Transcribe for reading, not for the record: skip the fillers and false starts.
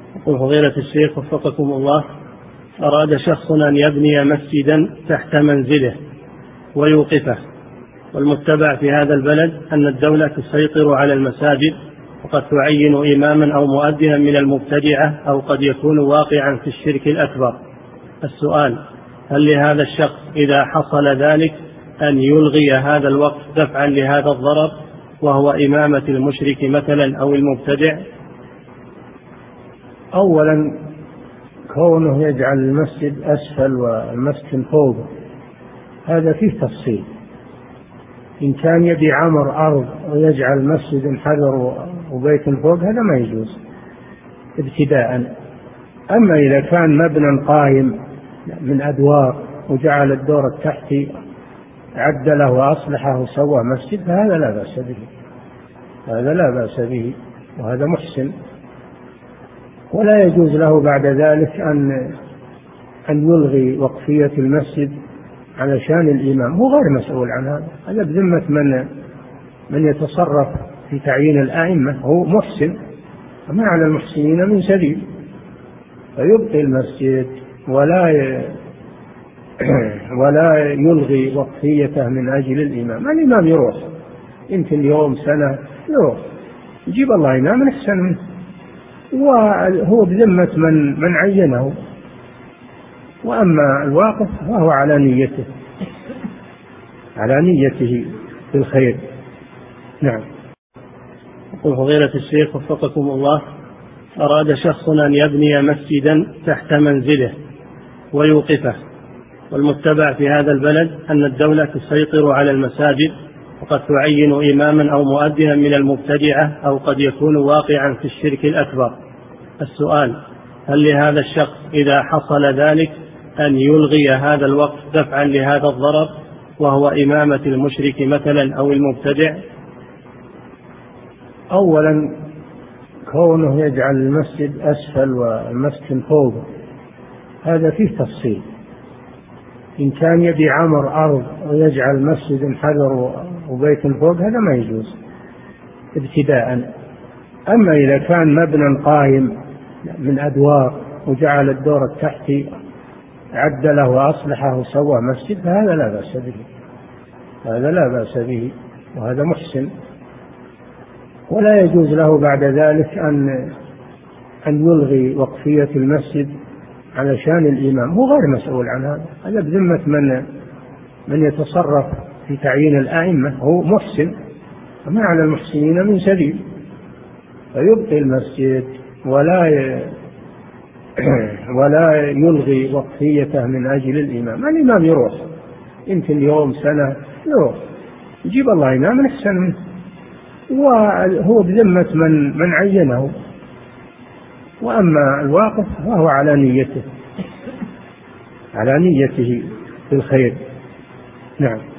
يقول فضيلة الشيخ وفقكم الله، أراد شخص أن يبني مسجدا تحت منزله ويوقفه، والمتبع في هذا البلد أن الدولة تسيطر على المساجد وقد تعين إماما أو مؤذنا من المبتدعة أو قد يكون واقعا في الشرك الأكبر. السؤال: هل لهذا الشخص إذا حصل ذلك أن يلغي هذا الوقف دفعا لهذا الضرر وهو إمامة المشرك مثلا أو المبتدع؟ أولا، كونه يجعل المسجد أسفل والمسكن فوق هذا فيه تفصيل. إن كان يبي عمر أرض ويجعل مسجد حجر وبيت فوق هذا ما يجوز ابتداء. أما إذا كان مبنى قائم من أدوار وجعل الدور التحتي عدله وأصلحه وسوى مسجد فهذا لا بأس به، هذا لا بأس به وهذا محسن. ولا يجوز له بعد ذلك أن يلغي وقفية المسجد علشان الإمام، هو غير مسؤول عن هذا، هذا بذمة من يتصرف في تعيين الأئمة، هو محسن وما على المحسنين من سبيل، فيبقي المسجد ولا يلغي وقفيته من أجل الإمام. الإمام يروح يمكن يوم سنة يروح يجيب الله إمام أحسن منه، وهو بذمة من عينه. وأما الواقف فهو على نيته بالخير. نعم. يقول فضيلة الشيخ وفقكم الله، أراد شخص أن يبني مسجدا تحت منزله ويوقفه، والمتبع في هذا البلد أن الدولة تسيطر على المساجد وقد تعين إماما أو مؤذنا من المبتدعة أو قد يكون واقعا في الشرك الأكبر. السؤال: هل لهذا الشخص إذا حصل ذلك أن يلغي هذا الوقف دفعا لهذا الضرر وهو إمامة المشرك مثلا أو المبتدع؟ أولا، كونه يجعل المسجد أسفل والمسكن فوق هذا فيه تفصيل. إن كان يبي عمر أرض ويجعل مسجد حجر وبيت فوق هذا ما يجوز ابتداء. أما إذا كان مبنى قائم من أدوار وجعل الدور التحتي عدله وأصلحه وسوى مسجد فهذا لا بأس به، هذا لا بأس به وهذا محسن. ولا يجوز له بعد ذلك أن يلغي وقفية المسجد علشان الإمام، هو غير مسؤول عن هذا، هذا بذمة من يتصرف في تعيين الأئمة، هو محسن وما على المحسنين من سبيل، فيبقي المسجد ولا يلغي وقفيته من أجل الإمام. الإمام يروح يمكن يوم سنة يروح يجيب الله إمام أحسن منه، وهو بذمة من عينه. وأما الواقف فهو على نيته بالخير. نعم.